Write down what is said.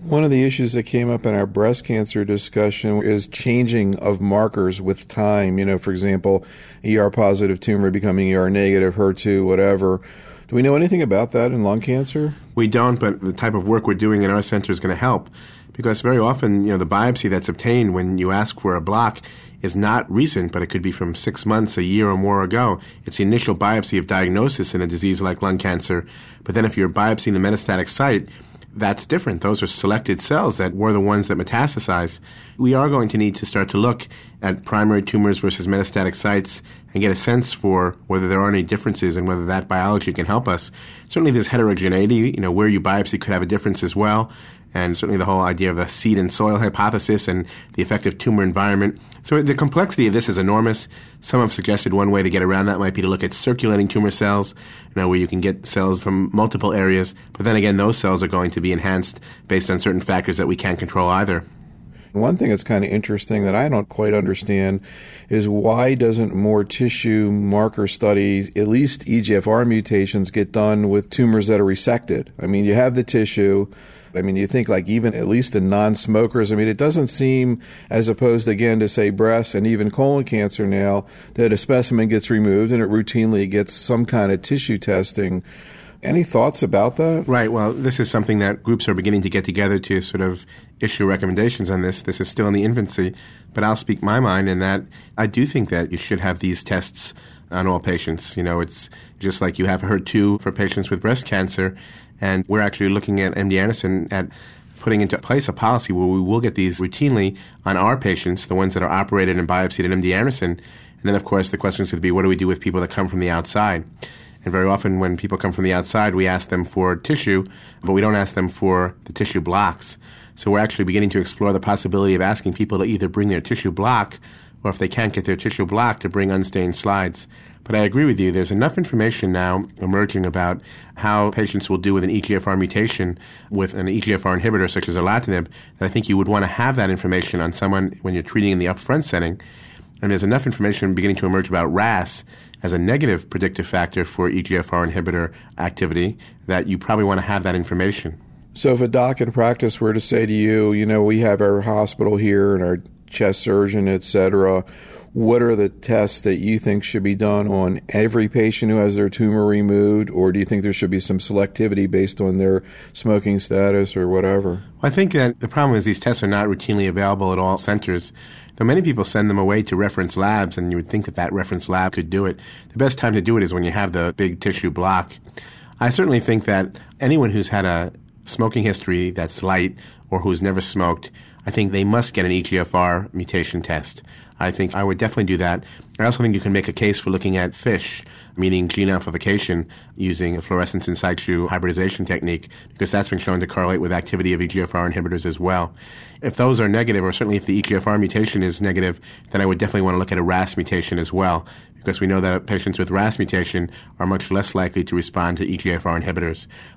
One of the issues that came up in our breast cancer discussion is changing of markers with time. For example, ER-positive tumor becoming ER-negative, HER2, whatever. Do we know anything about that in lung cancer? We don't, but the type of work we're doing in our center is going to help because very often, the biopsy that's obtained when you ask for a block is not recent, but it could be from 6 months, a year or more ago. It's the initial biopsy of diagnosis in a disease like lung cancer. But then if you're biopsying the metastatic site, that's different. Those are selected cells that were the ones that metastasize. We are going to need to start to look at primary tumors versus metastatic sites and get a sense for whether there are any differences and whether that biology can help us. Certainly there's heterogeneity, where you biopsy could have a difference as well. And certainly the whole idea of the seed and soil hypothesis and the effective tumor environment. So the complexity of this is enormous. Some have suggested one way to get around that might be to look at circulating tumor cells, where you can get cells from multiple areas. But then again, those cells are going to be enhanced based on certain factors that we can't control either. One thing that's kind of interesting that I don't quite understand is why doesn't more tissue marker studies, at least EGFR mutations, get done with tumors that are resected? You have the tissue. You think even at least in non-smokers, it doesn't seem, as opposed again to say breast and even colon cancer now, that a specimen gets removed and it routinely gets some kind of tissue testing. Any thoughts about that? Right. Well, this is something that groups are beginning to get together to sort of issue recommendations on this. This is still in the infancy, but I'll speak my mind in that I do think that you should have these tests on all patients. It's just like you have HER2 for patients with breast cancer, and we're actually looking at MD Anderson at putting into place a policy where we will get these routinely on our patients, the ones that are operated and biopsied at MD Anderson. And then, of course, the question is going to be, what do we do with people that come from the outside? And very often when people come from the outside, we ask them for tissue, but we don't ask them for the tissue blocks. So we're actually beginning to explore the possibility of asking people to either bring their tissue block, or if they can't get their tissue block, to bring unstained slides. But I agree with you. There's enough information now emerging about how patients will do with an EGFR mutation with an EGFR inhibitor such as olatinib that I think you would want to have that information on someone when you're treating in the upfront setting. And there's enough information beginning to emerge about RAS as a negative predictive factor for EGFR inhibitor activity that you probably want to have that information. So if a doc in practice were to say to you, we have our hospital here and our chest surgeon, et cetera, what are the tests that you think should be done on every patient who has their tumor removed, or do you think there should be some selectivity based on their smoking status or whatever? Well, I think that the problem is these tests are not routinely available at all centers. Though many people send them away to reference labs, and you would think that that reference lab could do it. The best time to do it is when you have the big tissue block. I certainly think that anyone who's had a smoking history that's light or who's never smoked, I think they must get an EGFR mutation test. I think I would definitely do that. I also think you can make a case for looking at FISH, meaning gene amplification, using a fluorescence in situ hybridization technique, because that's been shown to correlate with activity of EGFR inhibitors as well. If those are negative, or certainly if the EGFR mutation is negative, then I would definitely want to look at a RAS mutation as well, because we know that patients with RAS mutation are much less likely to respond to EGFR inhibitors.